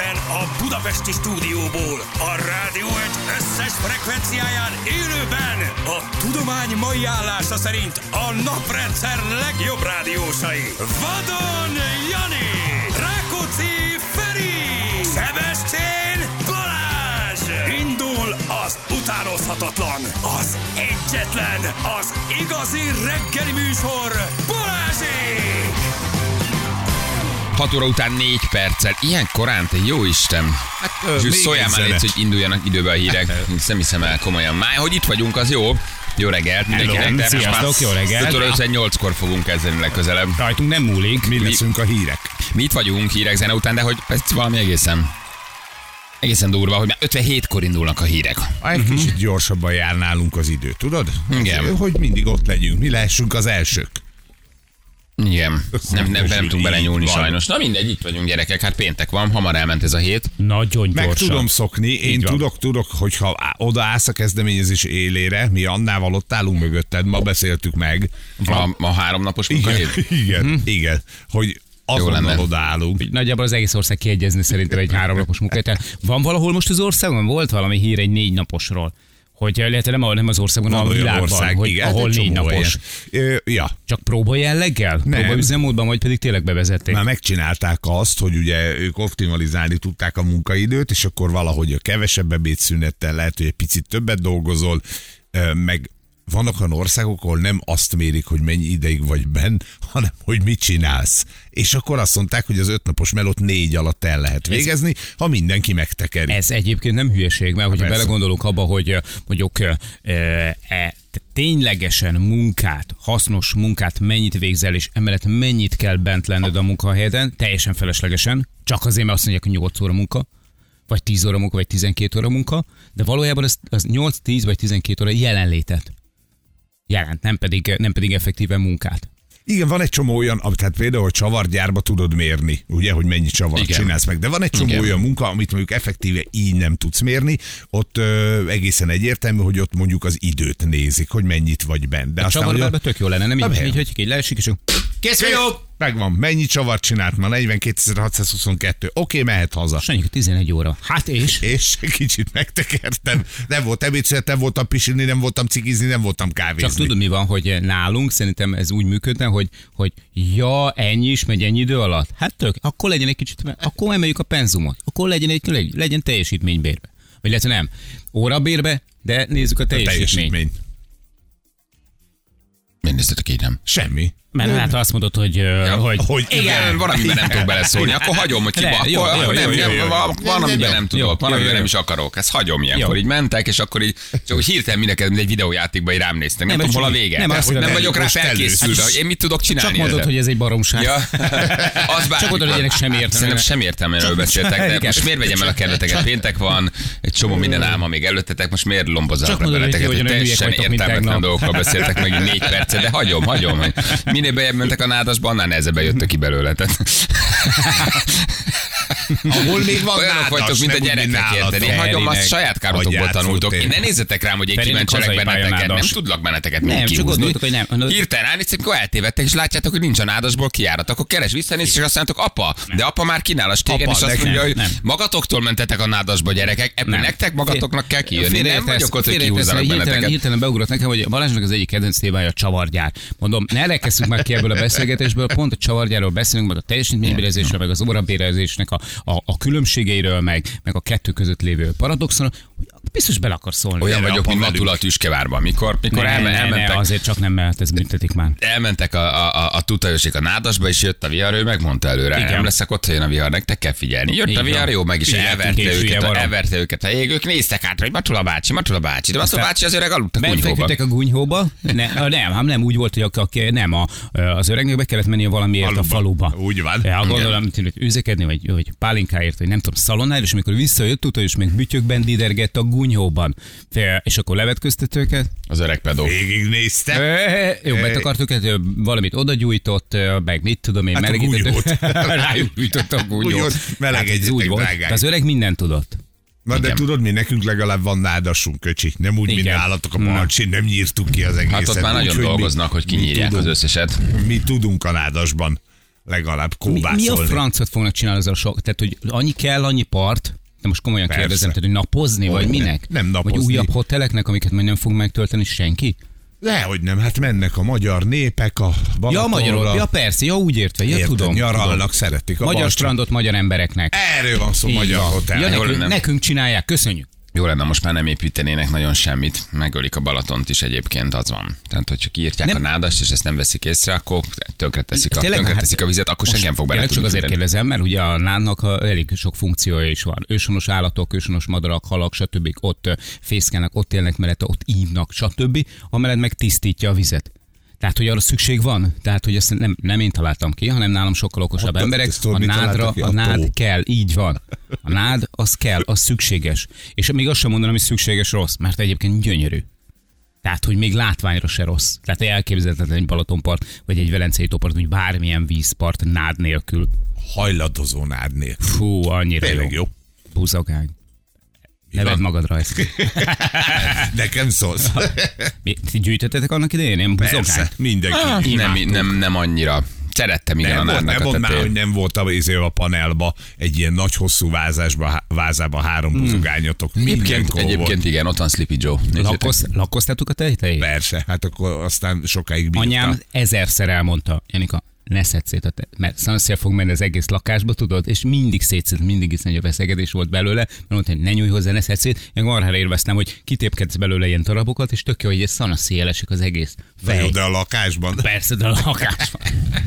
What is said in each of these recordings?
Innen a budapesti stúdióból, a rádió egy összes frekvenciáján élőben a tudomány mai állása szerint a naprendszer legjobb rádiósai. Vadon Jani, Rákóczi Feri, Sebestyén Balázs. Indul az utánozhatatlan, az egyetlen, az igazi reggeli műsor, Balázsék! 6 óra után 4 perccel. Ilyen korán, te jó Isten. Hát, szóljál már légy, hogy induljanak időbe a hírek. Nem hiszem el komolyan. Már, hogy itt vagyunk, az jó. Jó reggelt mindenkinek. Sziasztok, jó reggelt. 5:58-kor fogunk kezdeni legközelebb. Rajtunk nem múlik. Mi leszünk a hírek? Mi itt vagyunk hírek zene után, de hogy ez valami egészen durva, hogy már 57-kor indulnak a hírek. Egy kicsit gyorsabban jár nálunk az idő, tudod? Igen. Hogy mindig ott legyünk, mi lehessünk az elsők. Igen, nem tudunk belenyúlni van. sajnos. Na mindegy, itt vagyunk gyerekek, hát péntek van, hamar elment ez a hét. Nagyon Meg gyorsan. tudom szokni, én tudok, hogyha odaállsz a kezdeményezés élére, mi Annával ott állunk mögötted, ma beszéltük meg. A 3 napos munkahét? Igen, hogy azonnal odaállunk. Nagyjából az egész ország kiegyezni szerintem egy 3 napos munkát. Van valahol most az országban? Volt valami hír egy 4 naposról. Hogy lehet nem az országban, hanem a világban, ország, hogy igen, ahol 4 napos. Ja. Csak próba jelleggel? Próba üzemmódban, vagy pedig tényleg bevezették? Már megcsinálták azt, hogy ugye ők optimalizálni tudták a munkaidőt, és akkor valahogy a kevesebb ebédszünettel lehet, hogy egy picit többet dolgozol, meg vannak olyan országok, ahol nem azt mérik, hogy mennyi ideig vagy benn, hanem hogy mit csinálsz. És akkor azt mondták, hogy az 5 napos melót 4 alatt el lehet végezni, ha mindenki megtekeri. Ez egyébként nem hülyeség, mert hogyha belegondolunk abba, hogy mondjuk ténylegesen munkát, hasznos munkát mennyit végzel, és emellett mennyit kell bent lenned a munkahelyeden, teljesen feleslegesen, csak azért, mert azt mondják, hogy 8 óra munka, vagy 10 óra munka, vagy 12 óra munka, de valójában az 8, 10 vagy 12 óra jelenlétet jelent, nem pedig effektíven munkát. Igen, van egy csomó olyan, tehát például, hogy csavargyárba tudod mérni, ugye, hogy mennyi csavart csinálsz meg, de van egy csomó olyan munka, amit mondjuk effektíve így nem tudsz mérni, ott egészen egyértelmű, hogy ott mondjuk az időt nézik, hogy mennyit vagy benne. De a csavargyárban tök jó lenne, nem így, hogy leesik, és Kész vagyok! Megvan, mennyi csavart csinált ma? 42.622. Oké, mehet haza. Sannyika 11 óra. Hát és? És kicsit megtekertem. Nem volt ebédszünet, nem voltam pisilni, nem voltam cigizni, nem voltam kávézni. Csak tudod mi van, hogy nálunk szerintem ez úgy működne, hogy ja, ennyi is megy ennyi idő alatt. Hát tök, akkor legyen egy kicsit, akkor emeljük a penzumot. Akkor legyen teljesítménybérbe. Vagy lehet, nem, órabérbe, de nézzük a teljesítményt. Miért néztetek így, nem? Semmi. Mert hát azt mondod, hogy igen, van, amiben nem tudok beleszólni, akkor hagyom, hogy van, amiben nem tudok, van, amiben nem is akarok. Ezt hagyom ilyenkor, így mentek, és akkor így, csak hirtelen mindenki, mint egy videójátékban így rám néztek. Nem tudom, hol a vége. Nem vagyok rá felkészülve, hogy én mit tudok csinálni. Csak mondod, hogy ez egy baromság. Csak oda legyenek sem értelme. Szerintem sem értelméről beszéltek, de most miért vegyem el a kedveteket? Péntek van, egy csomó minden álma még előttetek, most miért lombozzanak be beleteket, hogy teljesen értelmetlen dolgokkal beszéltek meg 4 percet, de hagyom. Minél bejebb mentek a nádasba, annál nehezebben jöttök ki belőle. Ahol még van olyanok nádas, vagytok, mint a gyerekek, érteni. Én hagyom, azt saját károtokból tanultok. Én ne nézzetek rám, hogy én kimencselek benneteket. Nem tudlak benneteket még kihúzni. Hirtelen ránéztek, amikor eltévedtek, és látjátok, hogy nincs a nádasból kijárat. Akkor keres visszanéz, és azt mondjátok, apa, de apa már kínál a stégen, és azt mondja, hogy magatoktól mentetek a nádasba, gyerekek, ebből nektek magatoknak kell kijönni. Nem vagyok ott, hogy kihúzzanak benneteket. Hirtelen beugrott nekem, hogy Balázsnak az egyik kedvenc témája a csavargyár. Mondom, ne elkezdjük már ki ebből a beszélgetésből, pont a csavargyárról beszélünk, majd a teljesítménybérezésről, meg az órabérezésnek a különbségeiről, meg a kettő között lévő paradoxon, hogy biztos bele akar szólni. Olyan vagyok, mint Matula a Tüskevárban. Mikor elmentek. Azért csak nem mehet, ez büntetik már. Elmentek a tutajosék a nádasba, és jött a vihar, ő megmondta előre. Igen. Nem leszek ott, ha jön a vihar, nektek kell figyelni. Jött a vihar, jó, meg is elverte őket a jég. Ők néztek át, hogy Matula bácsi. De Matula bácsi az öreg aludt a gunyhóba. Befeküdtek a gunyhóba. Nem, úgy volt, hogy az öregnek be kellett mennie valamiért a faluba. Úgy van. Gondolom, hogy őzekedni, vagy pálinkáért, vagy nem tudom, szalonáért, és amikor visszajött, tudta, és még bütyökben didergett a gunyhóban. És akkor levetköztet őket. Az öreg pedó. Végignézte. Jó, betakart őket, valamit odagyújtott, meg mit tudom én, melegített. Rájuk gyújtott a gunyhót. Melegedjetek, úgy volt. De az öreg mindent tudott. Na de tudod mi, nekünk legalább van nádasunk, köcsi. Nem úgy, mint nálatok a Balcsin, nem nyírtuk ki az egészet. Hát ott már nagyon dolgoznak, hogy kinyírják az összeset. Mi tudunk a nádasban. legalább kóbászolni. Mi a francot fognak csinálni azzal sok? Tehát, hogy annyi kell, annyi part, de most komolyan kérdezem, tehát, hogy napozni, vagy minek? Nem napozni. Vagy újabb hoteleknek, amiket majd nem fog megtölteni senki? Dehogy nem, hát mennek a magyar népek a Balatonra. Ja, magyarul, ja persze, úgy értve, ja, tudom. Nyaralnak, szeretik a magyar strandot magyar embereknek. Erről van szó, magyar hotel. Ja, nekünk csinálják, köszönjük. Jó lenne, most már nem építenének nagyon semmit. Megölik a Balatont is egyébként, az van. Tehát, hogy csak kiírtják a nádast, és ezt nem veszik észre, akkor tönkreteszik a vizet, akkor senki nem fog bele csak azért kérdezem, mert ugye a nádnak elég sok funkciója is van. Őshonos állatok, őshonos madarak, halak, stb. Ott fészkelnek, ott élnek mellette, ott ívnak, stb. Amellett meg tisztítja a vizet. Tehát, hogy arra szükség van? Tehát, hogy ezt nem én találtam ki, hanem nálam sokkal okosabb emberek. A nád kell, így van. A nád, az kell, az szükséges. És még azt sem mondanám, hogy szükséges rossz, mert egyébként gyönyörű. Tehát, hogy még látványra se rossz. Tehát elképzelhetetlen egy Balatonpart, vagy egy Velencei tópart, vagy bármilyen vízpart nád nélkül. Hajladozó nád nélkül. Fú, annyira jó. Buzogány. Neved magadra ezt. Nekem szólsz. Ti gyűjtöttetek annak idején? Én buzogányt? Mindenki. Nem annyira. Szerettem igen a nádnak a tetejét. Nem mondd már, hogy nem volt a panelba egy ilyen nagy hosszú vázában 3 buzogányotok. Egyébként igen, ott van Sleepy Joe. Lakkoztátok a tetejét? Persze, hát akkor aztán sokáig bírtam. Anyám 1000-szer elmondta, Janika, ne szedd szét mert szanaszél fog menni az egész lakásba, tudod, és mindig szétszed, mindig is nagy veszegedés volt belőle, mert mondta, hogy ne nyújj hozzá, ne szedd szét, meg marhára érveztem, hogy kitépkedsz belőle ilyen darabokat, és tök jó, hogy egy szanaszél esik az egész. De a lakásban. Persze, de a lakásban.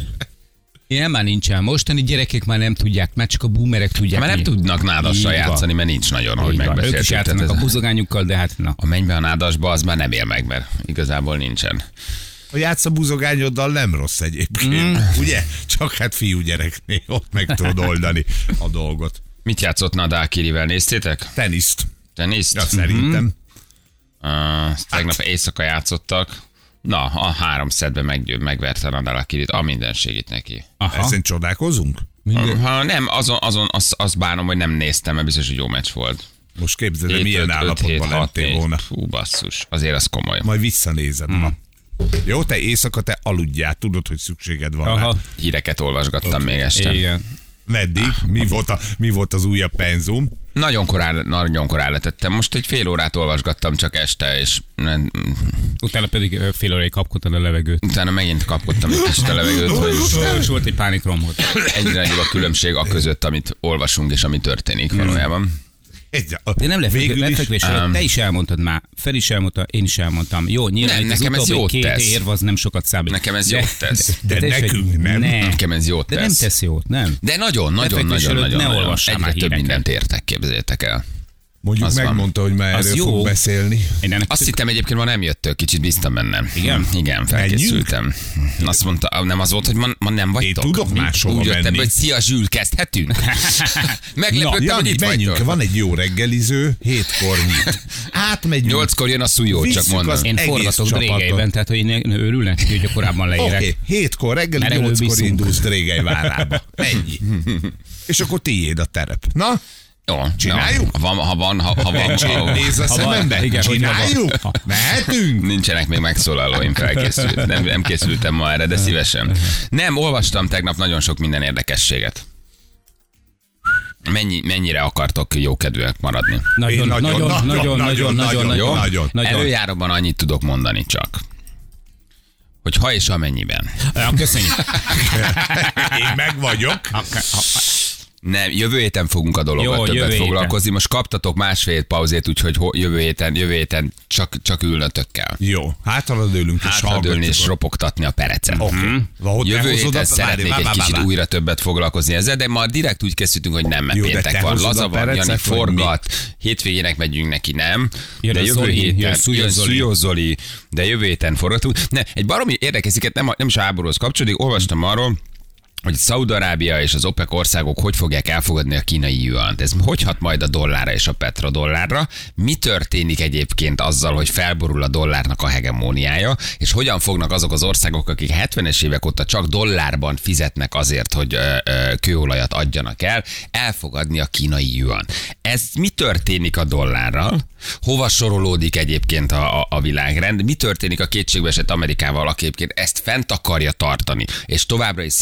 Ilyen már nincsen. Mostani gyerekek már nem tudják, már csak a boomerek tudják. Már nem tudnak nádassal játszani, mert nincs nagyon, ahogy megbeszéltük. Ők is játszanak a buzogányukkal, de hát na. A mennybe a nádasba, az már nem él meg, mert igazából nincsen. A játsz a buzogányoddal nem rossz egyébként, ugye? Csak hát fiúgyereknél ott meg tudod oldani a dolgot. Mit játszott Nadal Kirivel, néztétek? Teniszt. Ja, szerintem. Tegnap éjszaka játszottak. Na, a 3 szettben megverte Nadal Kirit, a mindenségét neki. Ezen csodálkozunk? Nem, azt bánom, hogy nem néztem, mert biztos, hogy jó meccs volt. Most képzeld, hogy milyen állapotban lettél volna. Fú, basszus, azért az komoly. Majd visszanézed ma. Jó, te éjszaka te aludjál, tudod, hogy szükséged van. Aha. Híreket olvasgattam még este. Igen. Meddig? Mi volt az újabb penzum? Nagyon korán letettem. Most egy fél órát olvasgattam csak este, és... Utána pedig fél óráig kapkodtad a levegőt. Utána megint kapkodtam egy kicsit a levegőt, hogy... És volt egy pánikromot. Egyre nagyobb a különbség a között, amit olvasunk és ami történik valójában. De nem lefekvés, te is elmondtad már, Fel is elmondta, én is elmondtam. Jó, nyilván nekem ez jót 2 érv az nem sokat számít. Nekem ez jót tesz. De nekünk nem. Nekem ez jót tesz. De nem tesz jót, nem. De nagyon. Ne olvassál egyre már több mindent értek, képzeljétek el. Mondjuk az megmondta, hogy már erről fog beszélni. Azt hittem egyébként, ma nem jöttök, kicsit bíztam bennem. Igen, felkészültem. Azt mondta, nem az volt, hogy ma nem vagytok. Én tudok máshol menni. Úgy jöttem, hogy szia Zsül, kezdhetünk? Meglepődtem, hogy itt vagytok. Van egy jó reggeliző, 7-kor nyit. Átmegyünk. 8-kor jön a szújó, csak mondom. Én forgatok Drégelyben, tehát hogy én örülnek, hogy korábban leérek. 7-kor reggel, 8-kor indulsz Drégely várába. Ennyi. És akkor tiéd a terep. Na? Jó, csináljuk? Ha van. Nézz a szemembe. Igen, csináljuk? Mehetünk? Nincsenek még megszólalóim, felkészült. Nem készültem ma erre, de szívesen. Nem, olvastam tegnap nagyon sok minden érdekességet. Mennyire akartok jókedvűek maradni? Nagyon. Előjáróban annyit tudok mondani csak, hogy ha és amennyiben. Köszönjük. Én meg vagyok. Nem, jövő héten fogunk a dologgal többet foglalkozni. Most kaptatok másfél pauzét, úgyhogy jövő héten csak ülnötök kell. Jó, hátradőlünk és ropogtatni a perecet. Jövő héten szeretnék egy kicsit újra többet foglalkozni ezzel, de ma direkt úgy készültünk, hogy nem, mert péntek van. Laza van, Jani forgat, hétvégének megyünk neki, nem? De jövő héten jön Szújó Zoli, de jövő héten forgatunk. Egy baromi érdekesziket, nem is a háborúhoz kapcsolódik, olvastam arról, hogy Szaúd-Arábia és az OPEC országok hogy fogják elfogadni a kínai juant. Ez hogy hat majd a dollárra és a petrodollárra? Mi történik egyébként azzal, hogy felborul a dollárnak a hegemóniája, és hogyan fognak azok az országok, akik 70-es évek óta csak dollárban fizetnek azért, hogy kőolajat adjanak el, elfogadni a kínai juan. Ez mi történik a dollárral? Hova sorolódik egyébként a világrend? Mi történik a kétségbeesett Amerikával, aki egyébként ezt fent akarja tartani, és továbbra is szeretné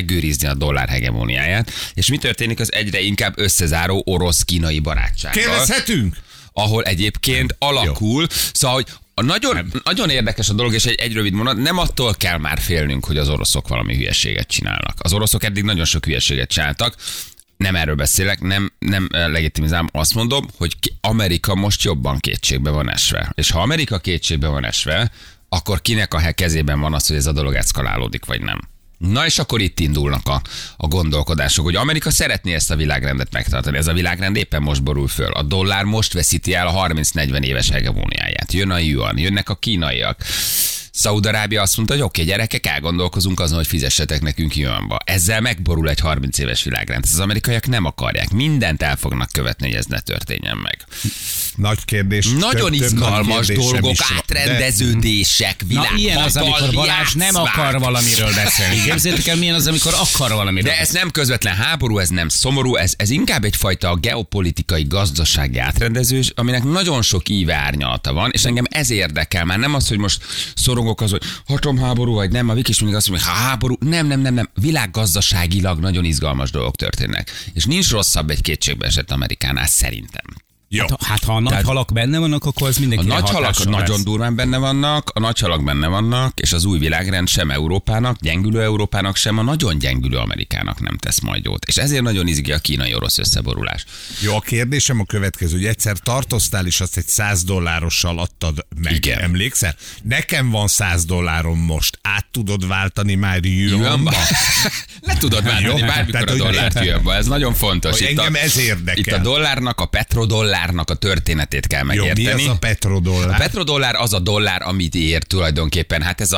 megőrizni a dollár hegemóniáját. És mi történik az egyre inkább összezáró orosz-kínai barátsággal? Kérdezhetünk? Ahol egyébként alakul, szóval, hogy nagyon érdekes a dolog, és egy rövid mondat, nem attól kell már félnünk, hogy az oroszok valami hülyeséget csinálnak. Az oroszok eddig nagyon sok hülyeséget csináltak, nem erről beszélek, nem legitimizálom, azt mondom, hogy Amerika most jobban kétségbe van esve. És ha Amerika kétségbe van esve, akkor kinek a kezében van az, hogy ez a dolog eszkalálódik, vagy nem. Na és akkor itt indulnak a gondolkodások, hogy Amerika szeretné ezt a világrendet megtartani. Ez a világrend éppen most borul föl. A dollár most veszíti el a 30-40 éves hegemóniáját. Jön a yuan, jönnek a kínaiak. Szaúd-Arábia azt mondta, hogy oké, gyerekek, elgondolkozunk azon, hogy fizessetek nekünk yuanba. Ezzel megborul egy 30 éves világrend. Az amerikaiak nem akarják. Mindent el fognak követni, hogy ez ne történjen meg. Nagy kérdés. Nagyon izgalmas dolgok, átrendeződések, világ. Na, ilyen az, amikor Balázs nem akar valamiről beszélni. Képzeljétek el, milyen az, amikor akar valamiről. De ez nem közvetlen háború, ez nem szomorú, ez inkább egyfajta geopolitikai, gazdasági átrendezés, aminek nagyon sok íve árnyalata van, és engem ez érdekel. Már nem az, hogy most szorongok az, hogy atomháború, vagy nem, a Viki is mindig azt mondja, hogy háború. Nem. Világgazdaságilag nagyon izgalmas dolgok történnek. És nincs rosszabb egy kétségbeesett Amerikánál szerintem. Hát ha a nagy halak benne vannak, akkor az mindenki. A nagy halak nagyon durván benne vannak, és az új világrend sem Európának, gyengülő Európának sem, a nagyon gyengülő Amerikának nem tesz majd jót. És ezért nagyon izgi a kínai-orosz összeborulás. Jó, a kérdésem a következő, hogy egyszer tartoztál, és azt egy $100 adtad meg. Igen. Emlékszel? Nekem van $100 most. Át tudod váltani már yuanba? Le tudod váltani bármikor a dollárt yuanba. Ez nagyon fontos. Engem ez érdekel. Itt a dollárnak, a petrodollárnak a történetét kell megérteni. Jó, mi az a petrodollár? A petrodollár az a dollár, amit ér tulajdonképpen. Hát ez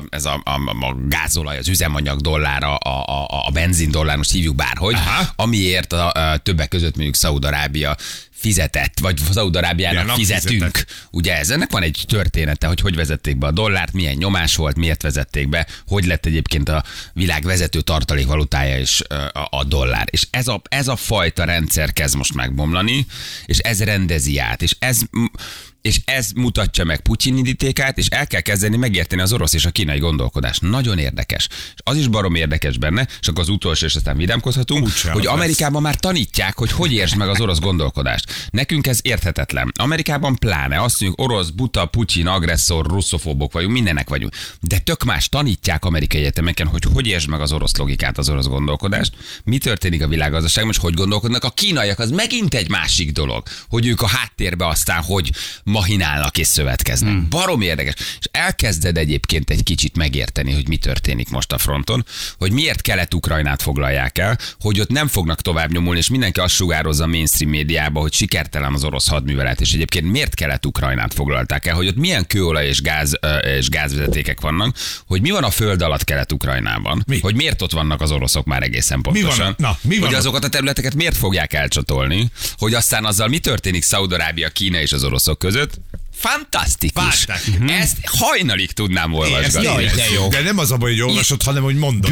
a gázolaj, az üzemanyag dollár, a benzin dollár, most hívjuk bárhogy, amiért többek között mondjuk Szaúd-Arábia fizetett, vagy Szaúd-Arábiának fizetünk. Ugye ennek van egy története, hogy vezették be a dollárt, milyen nyomás volt, miért vezették be, hogy lett egyébként a világ vezető tartalékvalutája is a dollár. És ez a fajta rendszer kezd most megbomlani, és ez rendezi át, és ez mutatja meg Putyin indítékát, és el kell kezdeni megérteni az orosz és a kínai gondolkodást. Nagyon érdekes. És az is barom érdekes benne, és akkor az utolsó, és aztán vidámkozhatunk, hogy Amerikában már tanítják, hogy értsd meg az orosz gondolkodást. Nekünk ez érthetetlen. Amerikában pláne azt mondjuk, orosz, buta, Putyin, agresszor, russzofóbok vagyunk, mindenek vagyunk. De tök más tanítják amerikai egyetemeken, hogy értsd meg az orosz logikát, az orosz gondolkodást. Mi történik a világgazdaságban, és hogy gondolkodnak a kínaiak, az megint egy másik dolog, hogy ők a háttérbe aztán hogy mahinálnak és szövetkeznek. Barom érdekes. És elkezded egyébként egy kicsit megérteni, hogy mi történik most a fronton, hogy miért Kelet-Ukrajnát foglalják el, hogy ott nem fognak tovább nyomulni, és mindenki azt sugározza a mainstream médiába, hogy sikertelen az orosz hadművelet, és egyébként miért Kelet-Ukrajnát foglalták el, hogy ott milyen kőolaj és gázvezetékek vannak, hogy mi van a föld alatt Kelet-Ukrajnában, hogy miért ott vannak az oroszok már egészen pontosan, hogy azokat a területeket miért fogják elcsatolni, hogy aztán azzal mi történik Szaúd-Arábia, Kína és az oroszok között. Fantasztikus. Ezt hajnalig tudnám olvasgatni. De nem az a baj, hogy olvasod, hanem hogy mondod.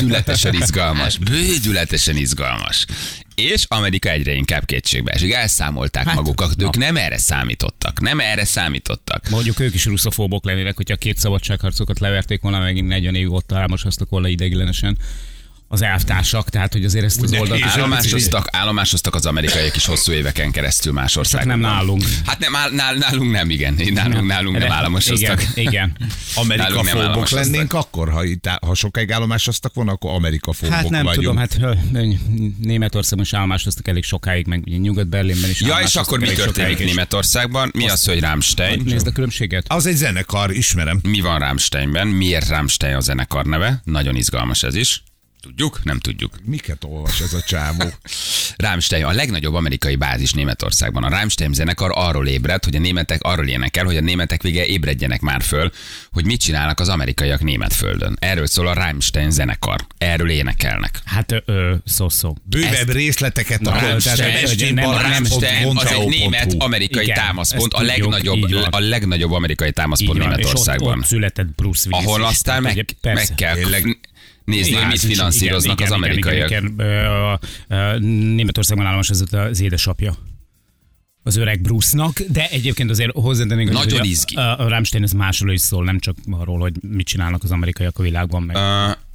Bődületesen izgalmas. És Amerika egyre inkább kétségbe esik. Elszámolták magukat, ők nem erre számítottak. Mondjuk ők is russzofóbok lennének, hogyha 2 szabadságharcokat leverték volna, megint 40 évig ott álmosoztak volna ideiglenesen az elvtársak, tehát hogy azért ezt az oldalt... Állomásoztak az amerikaiak is hosszú éveken keresztül más országban. Csak nem nálunk. Hát nem, nálunk nem, igen. Nálunk nem állomásoztak. Igen. Amerikafóbok lennénk akkor, ha sokáig állomásoztak volna, akkor amerikafóbok vagyunk. Hát nem tudom, hát Németországban is állomásoztak elég sokáig, meg Nyugat-Berlinben is. Ja, és akkor mi történik Németországban? Mi az, hogy Rammstein? Nézd a különbséget. Az egy zenekar, ismerem. Mi van Rammsteinben? Miért Rammstein a zenekar neve? Nagyon izgalmas ez is. Tudjuk? Nem tudjuk. Miket olvas ez a csávó? Rammstein, a legnagyobb amerikai bázis Németországban. A Rammstein zenekar arról ébred, hogy a németek arról énekel, hogy a németek végre ébredjenek már föl, hogy mit csinálnak az amerikaiak német földön. Erről szól a Rammstein zenekar. Erről énekelnek. Hát szó. Bővebb részleteket a Rammstein az egy német-amerikai támaszpont, a legnagyobb amerikai támaszpont Németországban. Ott született Bruce Willis. Ahol aztán meg kell nézni, hogy mit finanszíroznak az amerikaiak. Németországban állomásozott az édesapja az öreg Bruce-nak, de egyébként azért hozzátennénk, nagyon hogy izgi. A Rammstein ez másról is szól, nem csak arról, hogy mit csinálnak az amerikaiak a világban meg.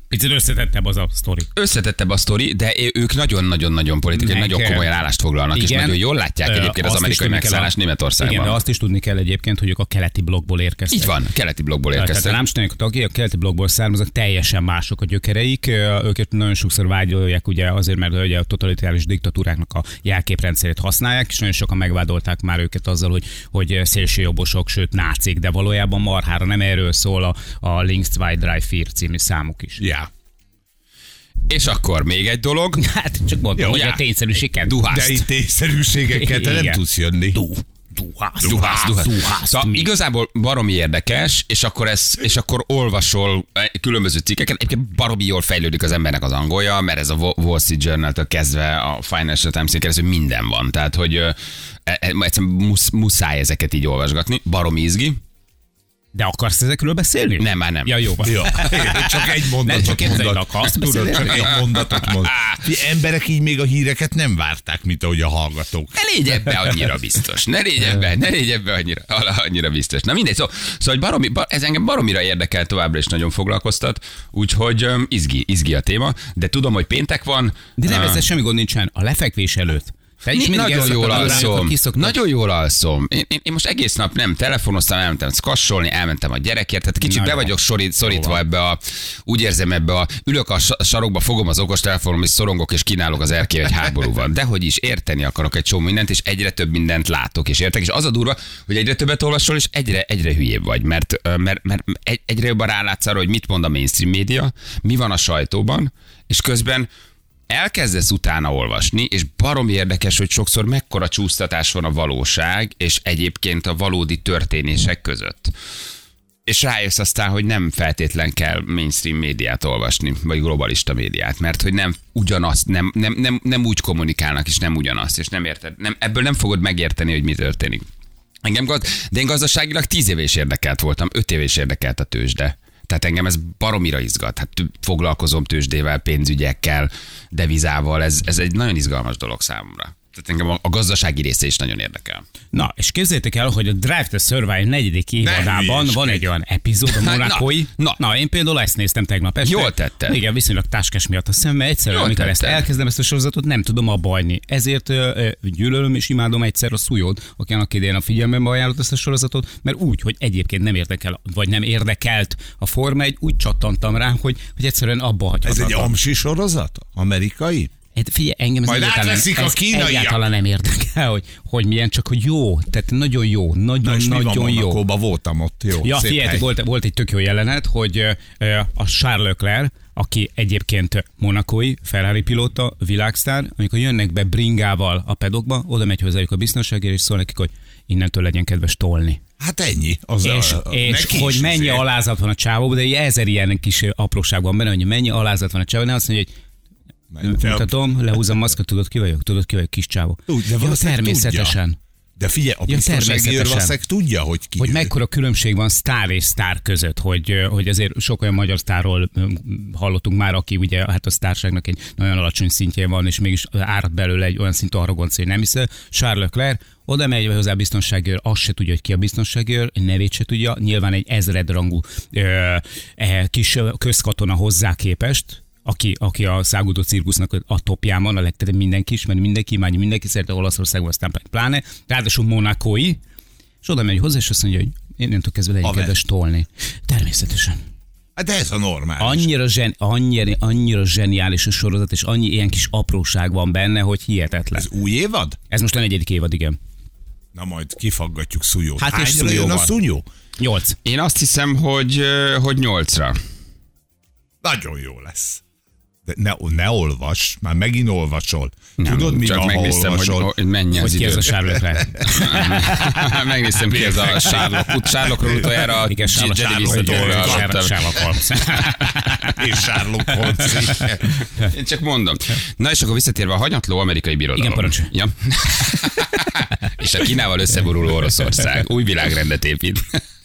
Picit összetettebb az a sztori. Összetettebb a sztori, de ők nagyon-nagyon-nagyon politikai, nagyon komolyan állást foglalnak, igen, és nagyon jól látják egyébként az amerikai megszállás Németországban. Igen, de azt is tudni kell egyébként, hogy ők a keleti blokkból érkeztek. Így van, keleti blokkból érkeztek. Tehát a Rammsteinek a tagjai a keleti blokkból származnak, teljesen mások a gyökereik. Őket nagyon sokszor vágyolják, ugye azért, mert ugye a totalitárius diktatúráknak a jelképrendszerét használják, és nagyon sokan megvádolták már őket azzal, hogy szélsőjobbosok, sőt nácik, de valójában marhára nem erről szól a Links 2, 3, 4 című számuk is. Yeah. És akkor még egy dolog. Hát csak mondom, hogy a tényszerűséget duhászt. De itt tényszerűségekkel te nem tudsz jönni. Duhász. Szóval igazából baromi érdekes, és akkor olvasol különböző cikkeket. Egyébként baromi jól fejlődik az embernek az angolja, mert ez a Wall Street Journal-től kezdve a Financial Times-en keresztül minden van. Tehát, hogy egyszerűen muszáj ezeket így olvasgatni. Baromi izgi. De akarsz ezekről beszélni? Nem, már nem. Ja, jó van. Ja. Csak egy mondatot mondod. Csak egy mondatot mond. Emberek így még a híreket nem várták, mint ahogy a hallgatók. Ne légy ebbe annyira biztos. Ne légy ebbe annyira biztos. Na mindegy, szóval ez engem baromira érdekel, továbbra is nagyon foglalkoztat, úgyhogy izgi a téma, de tudom, hogy péntek van. De nem, ezzel semmi gond nincsen. A lefekvés előtt. Nagyon jól alszom. Én most egész nap nem telefonoztam, elmentem skassolni, elmentem a gyerekért, tehát kicsit be vagyok szorítva ebbe úgy érzem ülök a sarokba, fogom az okostelefonom, és szorongok, és kínálok az erkély, hogy háború van. Dehogy is érteni akarok egy csomó mindent, és egyre több mindent látok, és értek, és az a durva, hogy egyre többet olvasol, és egyre hülyébb vagy, mert egyre jobban rálátsz arra, hogy mit mond a mainstream média, mi van a sajtóban, és közben elkezdesz utána olvasni, és baromi érdekes, hogy sokszor mekkora csúsztatás van a valóság, és egyébként a valódi történések között. És rájössz aztán, hogy nem feltétlen kell mainstream médiát olvasni, vagy globalista médiát, mert hogy nem ugyanazt, nem úgy kommunikálnak, és nem ugyanazt, és nem érted. Ebből nem fogod megérteni, hogy mi történik. De én gazdaságilag 10 éve is érdekelt voltam, 5 éve is érdekelt a tőzsde. Tehát engem ez baromira izgat. Hát foglalkozom tőzsdével, pénzügyekkel, devizával, ez egy nagyon izgalmas dolog számomra. Tehát engem a gazdasági része is nagyon érdekel. Na, és képzeljétek el, hogy a Drive to Survive 4. évadában van egy olyan epizód, a monakói. Na, én például ezt néztem tegnap este. Jól tetted. Igen, viszonylag táskás miatt a szemmel. Egyszerűen, amikor ezt elkezdem ezt a sorozatot, nem tudom abba hagyni. Ezért gyűlölöm és imádom egyszer a Szújót, aki annak idején a figyelmembe ajánlott ezt a sorozatot, mert úgy, hogy egyébként nem érdekel, vagy nem érdekelt a Forma 1, úgy csattantam rá, hogy egyszerűen abba hagyhatatlan. Ez egy amsi sorozat? Amerikai? Figyelj, engem ez egyáltalán nem érdekel, hogy milyen, csak hogy jó, tehát nagyon jó, nagyon jó. Monakóban voltam ott, jó. Ja, figyelj, volt egy tök jó jelenet, hogy a Charles Leclerc, aki egyébként monakói, Ferrari pilóta, világsztár, amikor jönnek be bringával a pedokba, oda megy hozzájuk a biztonságért, és szól nekik, hogy innentől legyen kedves tolni. Hát ennyi. És hogy mennyi alázat van a csávóban, de 1000 ilyen kis apróság van benne, hogy mennyi alázat van a csávóban, azt mondja, hogy mutatom, lehúzom maszkot, tudod ki vagyok, kis csávó. De természetesen. Tudja. De figyelj, a biztonsági őrvaszek tudja, hogy ki. Hogy mekkora különbség van sztár és sztár között, hogy azért sok olyan magyar sztárról hallottunk már, aki ugye hát a sztárságnak egy nagyon alacsony szintjén van, és mégis árad belőle egy olyan szintű arrogancia, hogy nem hiszel. Charles Leclerc oda megy hozzá a biztonsági őr, azt se tudja, hogy ki a biztonsági őr, nevét se tudja, nyilván egy ezredrangú kis közkatona hozzá képest, aki a száguldó cirkusznak a topján, a legtöbb mindenki ismeri, mindenki szerte Olaszországban, aztán pláne, ráadásul monakói, és oda megy hozzá, és azt mondja, hogy innentől kezdve legyen kedves tolni. Természetesen. De ez a normális. Annyira zseniális a sorozat, és annyi ilyen kis apróság van benne, hogy hihetetlen. Ez új évad? Ez most a 4. évad, igen. Na majd kifaggatjuk Szújót. Hát és jön a Szúnyó? 8. Én azt hiszem, hogy 8-ra. Nagyon jó lesz. De ne olvas, már megint olvasol. Nem, tudod, mi csak megnéztem, hogy mennyi az idő. Hogy ki ez a Sherlock? Megnéztem, ki ez a Sherlockról utoljára. Igen, Jedi visszatérve Sherlock Holmes. És Sherlock Holmes. Én csak mondom. Na és akkor visszatérve a hanyatló amerikai birodalom. Igen, parancsolj. Ja. És a Kínával összeboruló Oroszország. Új világrendet épít.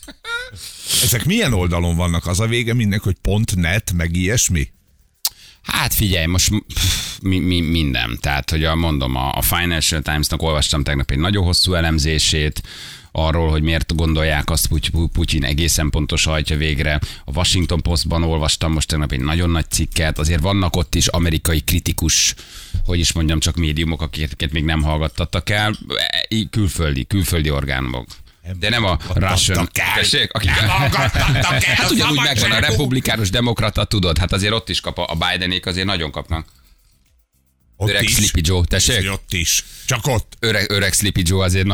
Ezek milyen oldalon vannak? Az a vége mindenki, hogy .net, meg ilyesmi? Hát figyelj, most minden. Tehát, hogy mondom, a Financial Times-nak olvastam tegnap egy nagyon hosszú elemzését, arról, hogy miért gondolják azt, hogy Putyin egészen pontos hajtja végre. A Washington Postban olvastam most tegnap egy nagyon nagy cikket, azért vannak ott is amerikai kritikus, hogy is mondjam, csak médiumok, akiket még nem hallgattattak el, külföldi orgánumok. De nem a Russian. Nem hallgattattak el. Hát ugyanúgy megvan a republikánus demokrata, tudod, hát azért ott is kap a Bidenék, azért nagyon kapnak. Ott öreg is. Sleepy Joe, tessék? Ott is. Csak ott. Öreg Sleepy Joe azért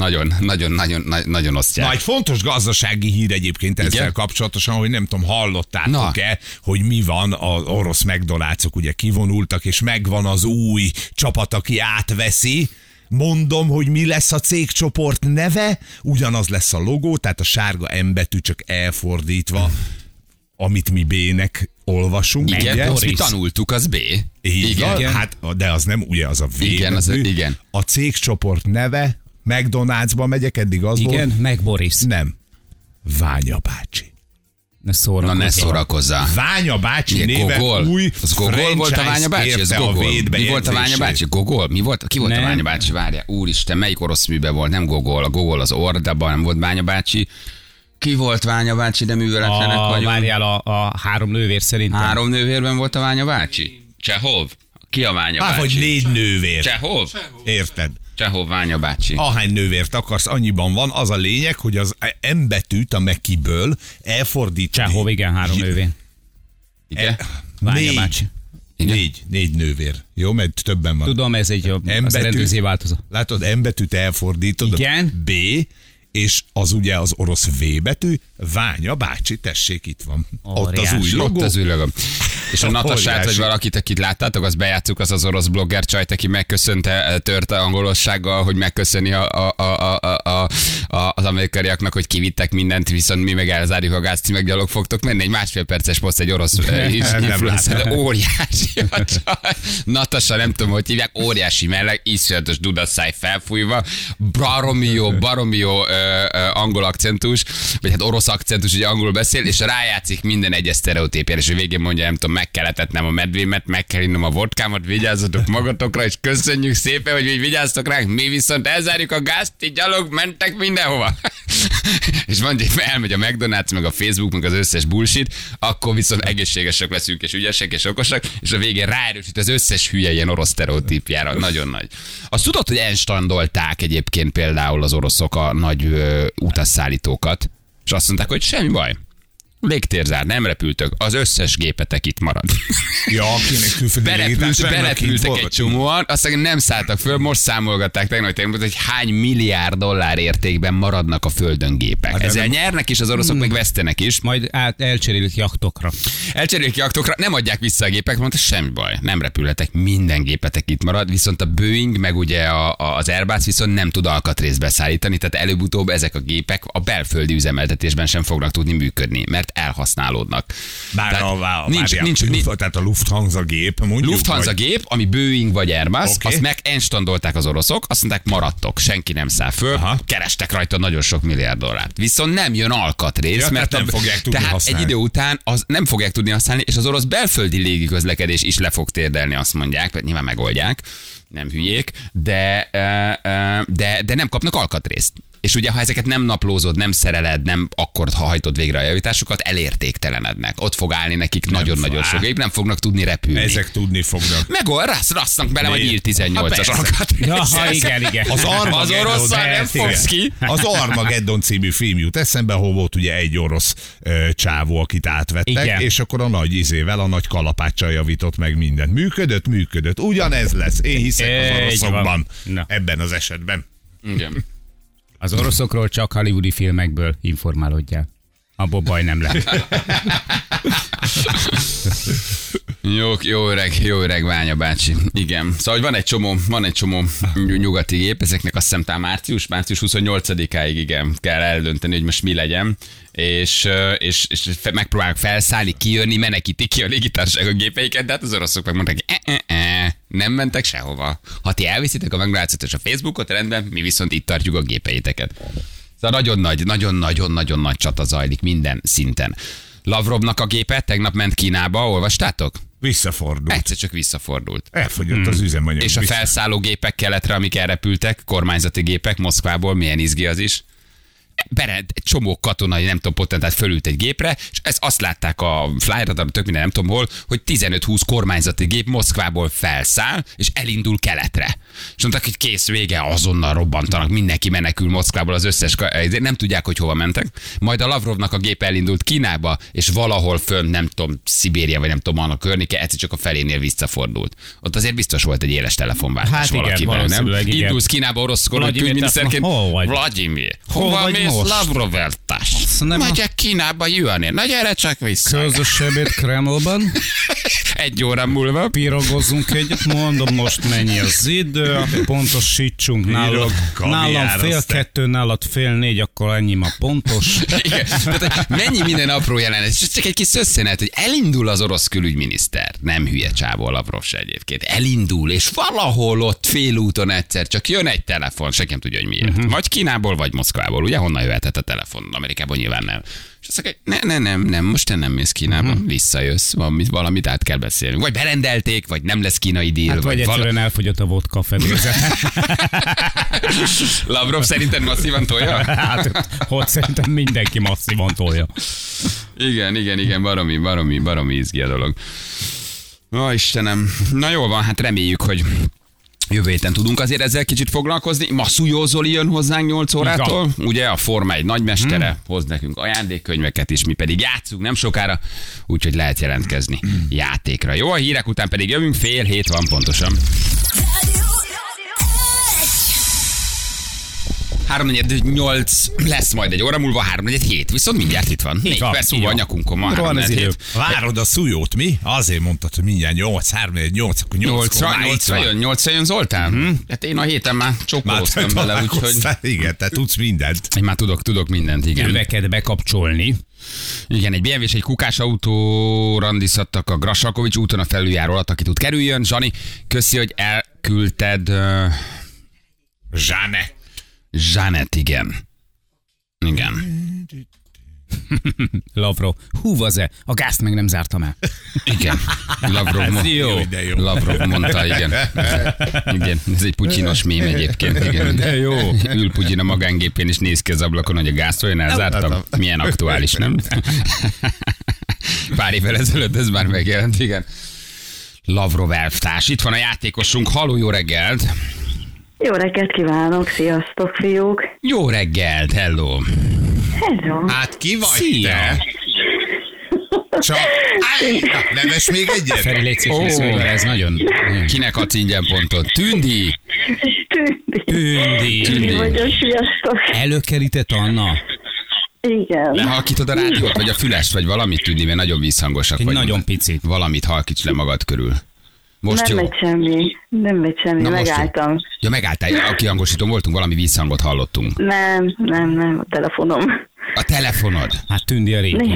nagyon osztják. Na, egy fontos gazdasági hír egyébként ezzel kapcsolatosan, hogy nem tudom, hallottátok-e, hogy mi van, az orosz McDonald'sok ugye kivonultak, és megvan az új csapat, aki átveszi. Mondom, hogy mi lesz a cégcsoport neve, ugyanaz lesz a logó, tehát a sárga M betű csak elfordítva, amit mi B-nek olvasunk. Igen, ugye? azt mi tanultuk, az B. Igen. Hát, de az nem, ugye az a V. Igen. A cégcsoport neve, McDonald'sba megyek, eddig az volt. Igen, meg Boris. Nem. Ványa bácsi. Ne szórakozzál. Ványa bácsi néve Gogol. új az Gogol volt a Ványa bácsi? Ez Gogol. Mi volt a Ványa bácsi? Gogol? Ki volt a Ványa bácsi? Várjál, úristen, melyik orosz műben volt? Nem Gogol. A Gogol az Ordában, nem volt Ványa bácsi. Ki volt Ványa bácsi, de műveletlenek vagyunk? Várjál, a három nővér szerintem. 3 nővérben volt a Ványa bácsi? Csehov? Ki a Ványa bácsi? Vagy 4 nővér. Csehov? Érted? Csehov, Ványa bácsi. Ahány nővért akarsz, annyiban van. Az a lényeg, hogy az M betűt a Mekiből elfordítani. Csehov, igen, 3 nővér. Igen? Ványa bácsi. 4 nővér. Jó, mert többen van. Tudom, ez egy az rendőrzé változat. Látod, M betűt elfordítod. Igen. B, és az ugye az orosz V betű, Ványa bácsi, tessék, itt van. Ott az új logó. És a Natasát, vagy valakit, akit láttátok, azt bejátszuk, az orosz blogger csajt, aki megköszönte törte angolossággal, hogy megköszöni az amerikaiaknak, hogy kivittek mindent, viszont mi meg elzárjuk a gázt, meg gyalog fogtok menni. Egy 1,5 perces poszt egy orosz influencer, óriási a csaj. Natasa, nem tudom, hogy hívják, óriási melleg, iszonyatos dudaszáj felfújva, baromi jó angol akcentus, vagy hát orosz akcentus, ugye angolul beszél, és rájátszik minden egyes sztereotípjára, és a végén mondja, nem tudom, meg kell etetnem a medvémet, meg kell innom a vodkámat, vigyázzatok magatokra, és köszönjük szépen, hogy így vigyáztok ránk, mi viszont elzárjuk a gázt, így gyalog mentek mindenhova. És mondja, hogy elmegy a McDonald's, meg a Facebook, meg az összes bullshit, akkor viszont egészségesek leszünk, és ügyesek, és okosak, és a végén ráerősít az összes hülye ilyen orosz sztereotípjára. Nagyon nagy. Azt tudod, hogy elstandolták egyébként például az oroszok a nagy utasszállítókat, és azt mondták, hogy semmi baj. Légtérzár, nem repültök, az összes gépetek itt marad. Ja, akinek külföldi berepültek egy csomóan, aztán nem szálltak föl, most számolgatták tegnap, hogy hány milliárd dollár értékben maradnak a földön gépek. Hát ezzel nyernek is az oroszok, meg vesztenek is. Majd elcserélik jachtokra. Nem adják vissza a gépek, mondta, semmi baj, nem repülhetek, minden gépetek itt marad, viszont a Boeing, meg ugye az Airbus viszont nem tud alkatrészt beszállítani, tehát előbb-utóbb ezek a gépek a belföldi üzemeltetésben sem fognak tudni működni, mert elhasználódnak. Tehát a Lufthansa gép, mondjuk. Lufthansa gép, ami Boeing vagy Airbus, azt megenstandolták az oroszok, azt mondták, maradtok, senki nem száll föl, kerestek rajta nagyon sok milliárd dollárt. Viszont nem jön alkatrész, mert nem fogják tudni használni. Egy idő után nem fogják tudni használni, és az orosz belföldi légiközlekedés is le fog térdelni, azt mondják, mert nyilván megoldják, nem hülyék, de nem kapnak alkatrészt. És ugye, ha ezeket nem naplózod, nem szereled, nem akkor, ha hajtod végre a javításokat, elértéktelenednek. Ott fog állni nekik nagyon-nagyon sok év, nem fognak tudni repülni. Ezek tudni fognak. Meg rassznak bele, vagy ír 18-as alkatrész. Igen. Az orosszal nem fogsz ki. Az Armageddon című film jut eszembe, ahol volt ugye egy orosz csávó, akit átvettek, igen. És akkor a nagy izével, a nagy kalapáccsal javított meg mindent. Működött. Ugyanez lesz. Én hiszek az oroszokban. Ebben az esetben. Igen. Az oroszokról csak hollywoodi filmekből informálódjál. Abból baj nem lehet. Jó öreg Ványa bácsi. Igen. Szóval van egy csomó nyugati gép, ezeknek azt hiszem talán március 28-áig igen, kell eldönteni, hogy most mi legyen. És megpróbálnak felszállni, kijönni, menekítik ki a légitársaság a gépeiket, de hát az oroszok megmondták, hogy nem mentek sehova. Ha ti elviszitek a McDonald's-ot és a Facebookot, rendben, mi viszont itt tartjuk a gépeiteket. Szóval nagyon nagy csata zajlik minden szinten. Lavrovnak a gépe tegnap ment Kínába, olvastátok? Visszafordult. Egyszer csak visszafordult. Elfogyott az üzemanyag. És a felszállógépek keletre, amik elrepültek, kormányzati gépek Moszkvából, milyen izgi az is. Egy csomó katonai, nem tudom, potentát fölült egy gépre, és azt látták a flyradar, tök minden nem tudom hol, hogy 15-20 kormányzati gép Moszkvából felszáll, és elindul keletre. És mondták, hogy kész, vége, azonnal robbantanak, mindenki menekül Moszkvából, az összes, nem tudják, hogy hova mentek. Majd a Lavrovnak a gép elindult Kínába, és valahol fönn, nem tudom, Szibéria, vagy nem tudom, annak környéke, egyszer csak a felénél visszafordult. Ott azért biztos volt egy éles telefonváltás valakivel, nem? Indulsz Kínába orosz külügyminiszterként. Vladimir, hova mész? Lavrov eltárs. Megyek Kínába jönni. Na gyere csak vissza. Közös ebéd Kremlban. 1 óra múlva. Pirogozunk egyet, mondom most mennyi az idő, pontosítsunk nálam 1:30, nálad 3:30, akkor ennyi ma pontos. Igen. Tehát, mennyi minden apró jelenet, és csak egy kis szösszenet, hogy elindul az orosz külügyminiszter. Nem hülye csávó Lavrov se egyébként. Elindul, és valahol ott félúton egyszer csak jön egy telefon, senki nem tudja, hogy miért. Vagy Kínából, vagy Moszkvából. Ugye honnan jöhetett a telefon? Amerikában nyilván nem. És azt mondja, nem, most te nem mész Kínába, visszajössz, valamit át kell beszélnünk. Vagy berendelték, vagy nem lesz kínai díl. Hát vagy egyszerűen elfogyott a vodka fedélzet. Lavrov szerinted masszívan tolja? Hát, ott szerintem mindenki masszívan tolja. Igen, baromi izgi a dolog. Ó, Istenem. Na jól van, hát reméljük, hogy jövő héten tudunk azért ezzel kicsit foglalkozni. Ma Szújó Zoli jön hozzánk 8 órától. Ugye a Forma 1 nagymestere, hoz nekünk ajándékkönyveket is, mi pedig játszunk nem sokára, úgyhogy lehet jelentkezni játékra. Jó, a hírek után pedig jövünk, 6:30 van pontosan. 3:48 lesz majd egy óra múlva, 3:47. Viszont mindjárt itt van. 4 perc múlva a nyakunkon van. 3:47. Várod a Szújót, mi? Azért mondtad, hogy mindjárt 8, 3:48, akkor 8-ra jön Zoltán? Hát én a héten már csókolóztam vele, úgyhogy... Igen, te tudsz mindent. Én már tudok mindent, igen. Öveket bekapcsolni. Igen, egy BMW és egy kukás autó randizhattak a Grassalkovics úton a felüljáró alatt, aki tud kerüljön. Zsani, köszi, hogy elküldted... Zsánet, igen. Lavrov, húvaz-e? A gázt meg nem zártam el. Igen. Lavrov mondta, igen. Igen, ez egy putyinos mém egyébként. Igen. De jó. Ül Putyin a magángépén és néz ki az ablakon, hogy a gázt olyan elzártam. Milyen aktuális, nem? Pár évvel ezelőtt ez már megjelent, igen. Lavrov elvtárs. Itt van a játékosunk. Halló, jó reggelt! Jó reggelt kívánok, sziasztok, fiúk! Jó reggelt, hello! Hello! Hát ki vagy te? Csak... Neves még egyet? Feri, légy szíves, ez nagyon... Kinek adsz ingyen pontot? Tündi! Tündi vagyok, sziasztok! Előkerített Anna? Igen. Lehalkítod a rádiót, vagy a fülest, vagy valamit, Tündi, mert nagyon vízhangosak vagy. Nagyon picit. Valamit halkíts le magad körül. Most nem jó. megy semmi, Na megálltam. Ja, megálltál, a kihangosítón voltunk, valami vízhangot hallottunk. Nem, a telefonom. A telefonod? Hát Tündi a régi.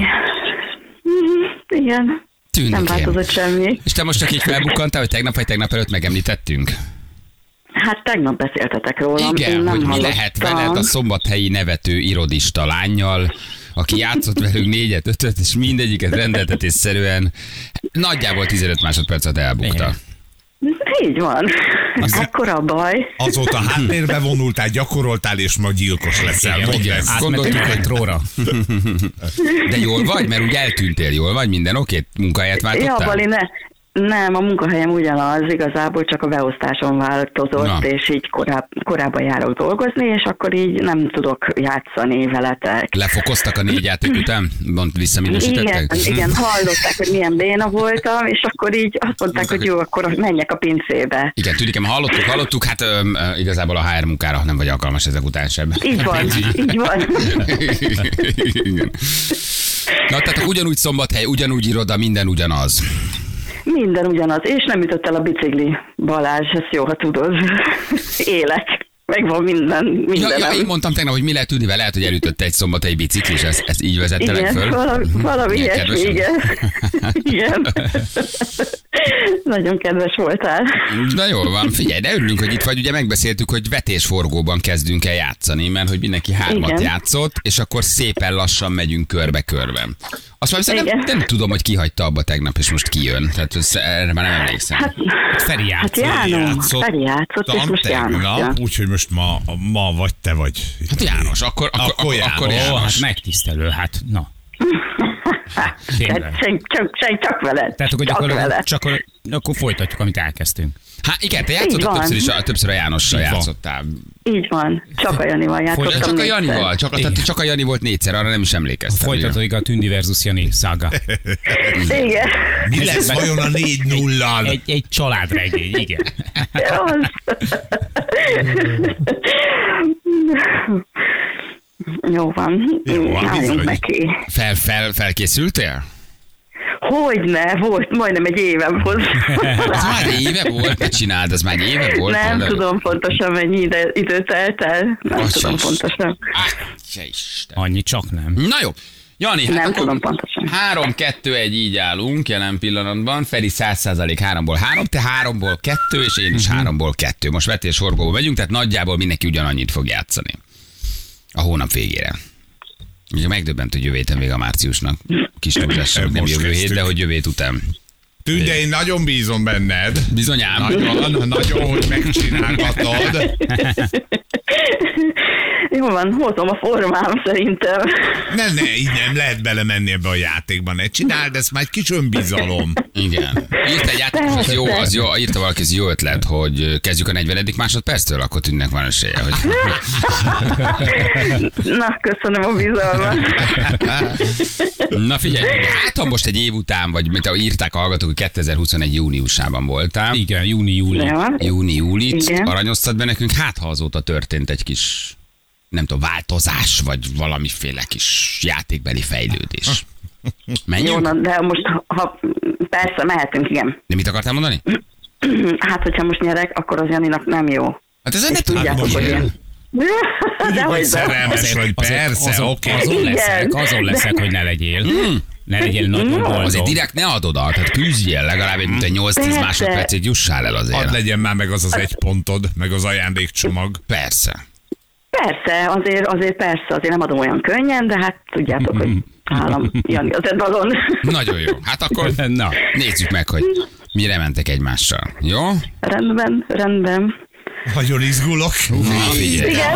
Igen. Tündikém. Nem változott semmi. És te most csak így felbukkantál, hogy tegnap vagy tegnap előtt megemlítettünk? Hát tegnap beszéltetek rólam. Igen, hogy mi lehet veled a szombathelyi nevető irodista lányjal, aki játszott velünk 4-5-öt, és mindegyiket rendeltetésszerűen nagyjából 15 másodpercet elbukta. Így van. Akkor a baj. Azóta háttérbe vonultál, gyakoroltál, és ma gyilkos leszel. Átmentünk egy tróra. De jól vagy? Mert úgy eltűntél, jól vagy? Minden oké? Munkahelyet váltottál? Ja, Bali, nem, a munkahelyem ugyanaz, igazából csak a beosztáson változott, és így korábban járok dolgozni, és akkor így nem tudok játszani veletek. Lefokoztak a 4 játék után? Visszaminősítettek? Igen, hallották, hogy milyen béna voltam, és akkor így azt mondták, hogy jó, akkor menjek a pincébe. Igen, Tüdikem, hallottuk, hát igazából a HR munkára nem vagy alkalmas ezek után sem. Így van. Igen. Na, tehát ugyanúgy Szombathely, ugyanúgy iroda, minden ugyanaz. Minden ugyanaz, és nem ütött el a bicikli, Balázs, ezt jó, ha tudod. Élek, megvan minden. Ja, én mondtam tegnap, hogy mi lehet tudni, lehet, hogy elütötte egy szombathelyi bicikli, és ez így vezettelek föl. Valami ilyesmi, igen. Igen. Nagyon kedves voltál. Na jól van, figyelj, de örülünk, hogy itt vagy. Ugye megbeszéltük, hogy vetésforgóban kezdünk el játszani, mert hogy mindenki 3 játszott, és akkor szépen lassan megyünk körbe-körbe. Azt mondom, nem tudom, hogy ki hagyta abba tegnap, és most ki jön. Tehát erre már nem emlékszem. Feri játszott. Feri játszott, és most János. Úgyhogy most ma vagy te vagy. Hát János, akkor János. Ó, hát megtisztelő, hát na. Csak veled. Tehát akkor folytatjuk, amit elkezdtünk. Hát igen, te játszottad többször a Jánossal játszottál. Így van, csak a Janival játszottam. Csak a Janival, csak a Jani volt 4-szer, arra nem is emlékeztem. Folytatódik a Tündi versus Jani szága. Igen. Mi lesz vajon a 4-0-al? Egy családregény, igen. Jó van, álljunk neki. Felkészültél? Hogyne, volt majdnem egy évem hozzá. Az már egy éve volt? Mit csináld, az már egy éve volt? Nem tudom pontosan, mennyi időt telt el. Nem tudom pontosan. Annyi csak nem. Na jó. Jani, hát nem tudom pontosan. 3-2-1 így állunk jelen pillanatban. Feri 100% 3-ból 3, te 3-ból 2, és én is 3-ból 2. Most vetésforgóba megyünk, tehát nagyjából mindenki ugyanannyit fog játszani. A hónap végére. Ugye megdöbbent, hogy jövő héten vége a márciusnak. Kis túlzással, nem jövő hét, de hogy jövő hét után. Tünde, én nagyon bízom benned. Bizonyám. Nagyon, hogy megcsinálgatod. Jó van, hozom a formám szerintem. Ne, így nem lehet belemenni ebbe a játékban. Ne csináld, ez már egy kis önbizalom. Igen. Írt egy játékos, az jó, írta valaki, ez jó ötlet, hogy kezdjük a 40. másodperctől, akkor Tündnek van esélye. Hogy... Na, köszönöm a bizalmat. Na figyelj, hát ha most egy év után, vagy mint ahogy írták a hallgatók, hogy 2021 júniusában voltál. Igen, júni-júli. Aranyoztad be nekünk, hát ha azóta történt egy kis, nem tudom, változás, vagy valamiféle kis játékbeli fejlődés. Menjünk? Jó, de most, persze, mehetünk, igen. De mit akartál mondani? Hát, hogyha most nyerek, akkor az Janinak nem jó. Hát ez ne tudjátok, hogy én... Dehogy szerelmes vagy, persze, oké. Azon leszek, hogy ne legyél. Ne legyél nagyon boldog. Azért direkt ne adod el, tehát küzdjél legalább egy 8-10 másodpercig, jussál el azért. Hadd legyen már meg az 1 pontod, meg az ajándékcsomag. Persze. Persze, azért persze, azért nem adom olyan könnyen, de hát tudjátok, hogy állam Jani az edalon. Nagyon jó. Hát akkor nézzük meg, hogy mire mentek egymással. Jó? Rendben. Nagyon izgulok. Igen.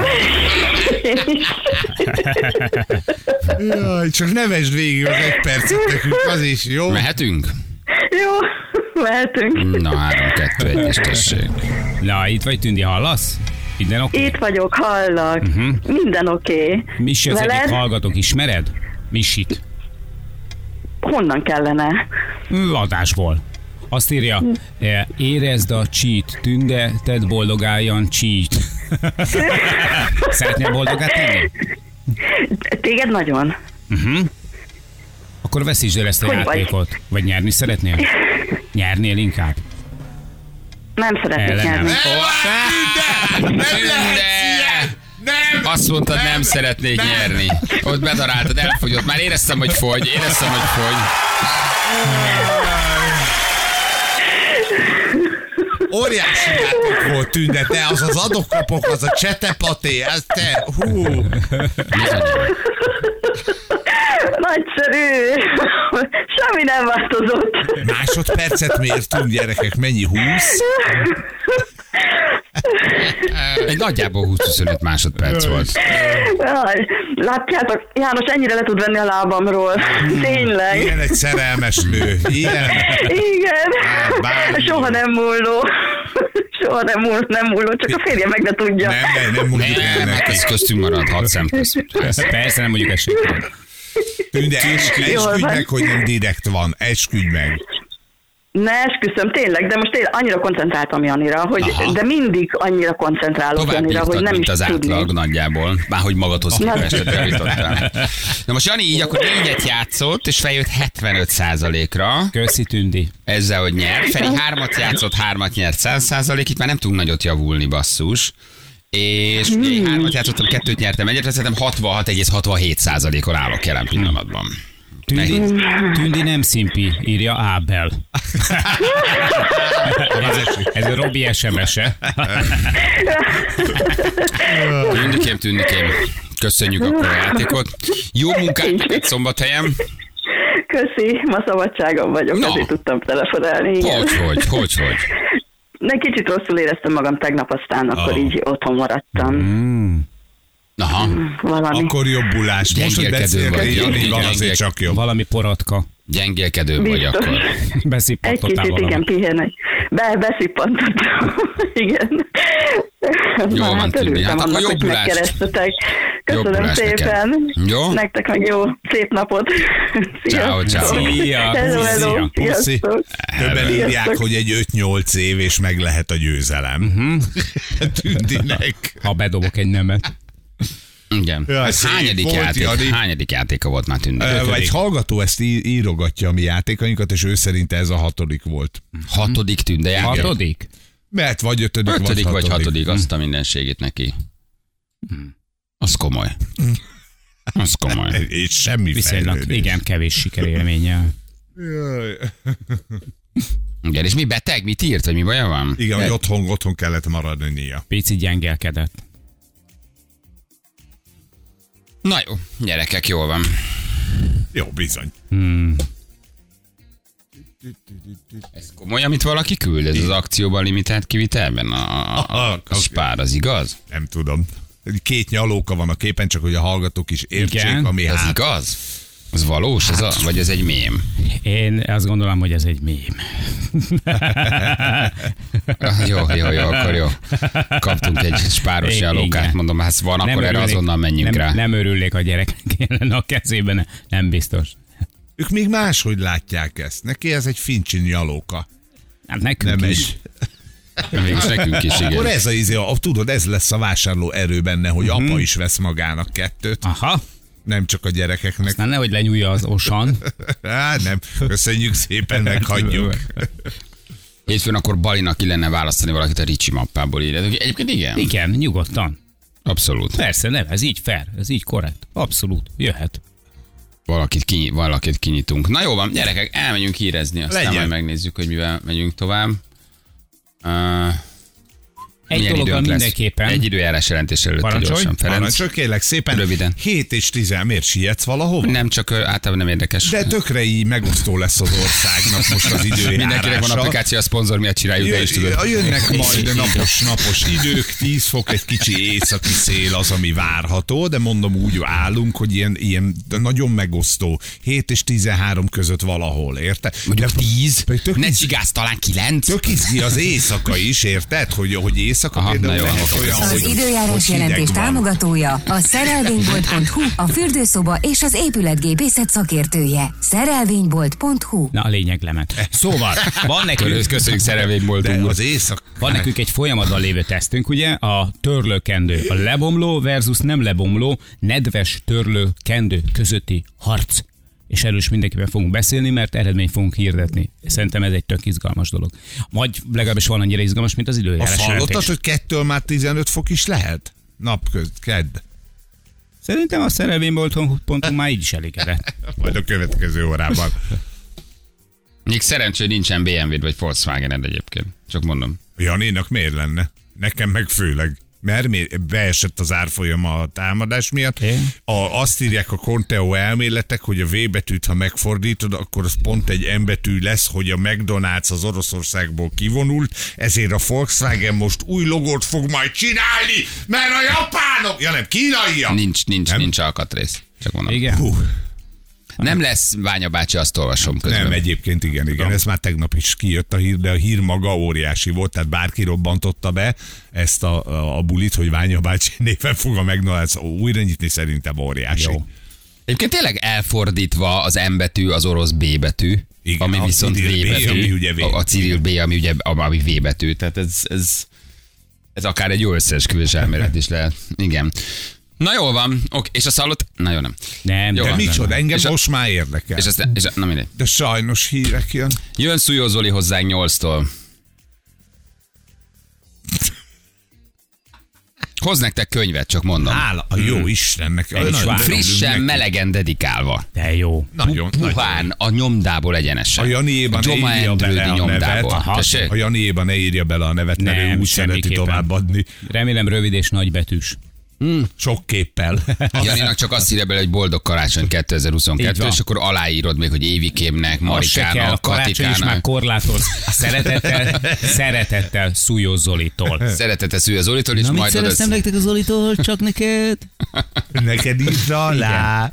Jaj, csak ne vesd végig az 1 percet nekünk, az is jó. Mehetünk? Jó, mehetünk. Na, 3-2-1, és tessék. Na, itt vagy, Tündi, hallasz? Minden oké? Itt vagyok, hallak. Minden oké. Misi az egyik hallgatók, ismered? Misit. Honnan kellene? Adásból. Azt írja, érezd a cheat, Tünde, tedd boldogáljan cheat. Szeretnél boldogát tenni? Téged nagyon. Akkor veszítsd el ezt a játékot. Vagy nyerni szeretnél? Nyernél inkább? Nem szeretnék nyerni. Nem! Azt mondtad, nem szeretnék nyerni. Ott bedaráltad, elfogyott. Már éreztem, hogy fogy. Óriási játék volt, Tünde, te, az adok-kapok, az a csetepaté, ez te, Nagyszerű. Semmi nem változott. Másodpercet mértünk, gyerekek, mennyi? 20? Egy nagyjából 20-25 másodperc volt. Látjátok, János ennyire le tud venni a lábamról. Tényleg. Igen, egy szerelmes nő. Igen. Soha nem múló. Nem múló, csak a férje meg ne tudja. Nem mondjuk el. Hát ez köztünk marad, 6 szem közt. Persze, nem mondjuk esélyt. Tünde, esküdj meg, hogy nem direkt van. Esküdj meg. Ne esküszöm, tényleg, de most annyira koncentráltam Janira, hogy de mindig annyira koncentrálok Janira, hogy nem mint is az tudni. átlag nagyjából, már hogy magadhoz képest eljutottál. Na most Jani így akkor 4-et játszott, és feljött 75%-ra. Köszi, Tündi. Ezzel, hogy nyer. Feri 3-at játszott, 3-at nyert 100%, itt már nem tudunk nagyot javulni, basszus. És ugye 3-at játszottam, 2-t nyertem, egyet, szerintem 66,67%-on állok jelen pillanatban. Tündi nem szimpi, írja Ábel. Ez a Robi SMS-e. Tündikém. Köszönjük akkor a játékot. Jó munkát Szombathelyen. Köszi, ma szabadságon vagyok, ezért tudtam telefonálni. Hogy? De kicsit rosszul éreztem magam tegnap, aztán akkor így otthon maradtam. Aha. Valami. Akkor jobbulás. Most, hogy beszélni, van azért csak jobb. Valami poratka. Gyengélkedő vagy akkor. Beszippantottál egy kicsit, igen, pihenek. Beszippantottam. Igen. Jó van, Tündi. Hát akkor jobbulást. Köszönöm szépen. Jó? Nektek meg jó, szép napot. Ciao. Hello. Puszi. Többen írják, hogy egy 5-8 év, és meg lehet a győzelem. Tündinek. Ha bedobok egy nemet. Igen. Ez hányadik játéka volt már Tündi? Egy hallgató ezt írogatja a mi játékainkat, és ő szerint ez a 6. volt. 6. Tünde játék? 6. Mert vagy 5. vagy 6. Azt a mindenségét neki. Az komoly. És semmi fejlődés. Igen, kevés sikerélménnyel. Igen, és mi beteg? Mit írt, vagy mi baja van? Igen, hogy otthon kellett maradnia. Pici gyengélkedett. Na jó, gyerekek, jól van. Jó, bizony. Ez komoly, amit valaki küld? Ez az akcióban limitált kivitelben? A spár, az igaz? Nem tudom. 2 nyalóka van a képen, csak hogy a hallgatók is értsék, igen, ami ez igaz? Az valós? Vagy ez egy mém? Én azt gondolom, hogy ez egy mém. Jó, akkor jó. Kaptunk egy spáros nyalókát, mondom, hát van, akkor erre azonnal menjünk rá. Nem örülnék a gyereknek a kezében, nem biztos. Ők még máshogy látják ezt. Neki ez egy fincsi nyalóka. Hát nekünk nem is. Mégis nekünk is, igen. Akkor ez tudod, ez lesz a vásárló erő benne, hogy apa is vesz magának 2. Aha. Nem csak a gyerekeknek. Aztán nehogy lenyúlja az osan. Nem. Köszönjük szépen, meghagyjuk. Hétfőn akkor Balinak illene választani valakit a Ricsi mappából. Egyébként igen? Igen, nyugodtan. Abszolút. Persze, nem, ez így fair, ez így korrekt. Abszolút, jöhet. Valakit kinyitunk. Na jó van, gyerekek, elmegyünk hírezni, aztán majd megnézzük, hogy mivel megyünk tovább. Egy dologgal mindenképpen. Egy időjárás jelentés előtt gyorsan, Ferenc. Csak kérlek szépen. Röviden. 7 és 10, miért sietsz valahova? Nem, csak általában nem érdekes. De tökre így megosztó lesz az országnak most az időjárása. Mindenkinek van applikáció, a szponzor miatt csináljuk, de is tudod. Jönnek majd napos idők, 10 fok, egy kicsi északi szél az, ami várható, de mondom úgy állunk, hogy ilyen nagyon megosztó. 7 és 13 között valahol, érted? Mondjuk 10, ne csigász, talán 9. Tök izgi az éjszaka is, érted? Hogy éjszaka például lehet olyan, az időjárás jelentés támogatója a szerelvénybolt.hu, a fürdőszoba és az épületgépészet szakértője. Szerelvénybolt.hu. Na a lényeg lement. Szóval, van nekünk, köszönjük Szerelvénybolt.hu. Az éjszak. Van nekünk egy folyamatban lévő tesztünk, ugye? A törlőkendő, a lebomló versus nem lebomló, nedves törlőkendő közötti harc. És erről is mindenkivel fogunk beszélni, mert eredményt fogunk hirdetni. Szerintem ez egy tök izgalmas dolog. Vagy legalábbis van annyira izgalmas, mint az időjárás. Hallottad, hogy 2-től már 15 fok is lehet? Kedd. Szerintem a szerelvénybolt.hu már így is elégedett. Majd a következő órában. Még szerencsé, hogy nincsen BMW-d vagy Volkswagen-ed egyébként. Csak mondom. Janénak miért lenne? Nekem meg főleg. Mert beesett az árfolyam a támadás miatt. Azt írják a Conteo elméletek, hogy a V betűt, ha megfordítod, akkor az pont egy M betű lesz, hogy a McDonald's az Oroszországból kivonult, ezért a Volkswagen most új logót fog majd csinálni, mert a japánok, ja nem, kínaiak. Nincs alkatrész. Csak mondom. Igen. Nem lesz, Ványa bácsi, azt olvasom közben. Nem, egyébként igen. Ez már tegnap is kijött a hír, de a hír maga óriási volt, tehát bárki robbantotta be ezt a bulit, hogy Ványa bácsi néven fog a McDonald's újra nyitni, szerintem óriási. Jó. Egyébként tényleg elfordítva az M betű, az orosz B betű, igen, ami viszont V betű, ami ugye V. A Cyril B, ami ugye ami V betű, tehát ez akár egy jó összeesküvés elmélet is lehet. Igen. Na jól van, oké, és a szallott? Na jó, nem. Nem, jó, de micsoda, engem és most már érdekel. Na mindegy. De sajnos hírek jön. Jön Szújó Zoli hozzánk 8-tól. hoz nektek könyvet, csak mondom. Hála a jó Istennek. Frissen, melegen dedikálva. De jó. Puhán a nyomdából egyenesen. A Janiéban ne írja bele a nevet. A Janiéban ne írja bele a nevet, mert ő úgy szereti továbbadni. Remélem rövid és nagybetűs. Sok képpel. Janinak csak azt írja bele, hogy boldog karácsony 2022, és akkor aláírod még, hogy Évikémnek, Marikának, Katikának. És már korlátoz. Szeretettel Szújó Zolitól. Szeretettel Szújó Zolitól, és majd szereztem nektek a Zolitól, csak neked. Neked is alá.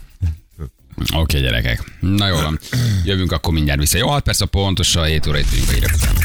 Oké, gyerekek. Na jól van. Jövünk akkor mindjárt vissza. Jó, 6 perc a pontosan, 7 óra itt vagyunk a hírek után.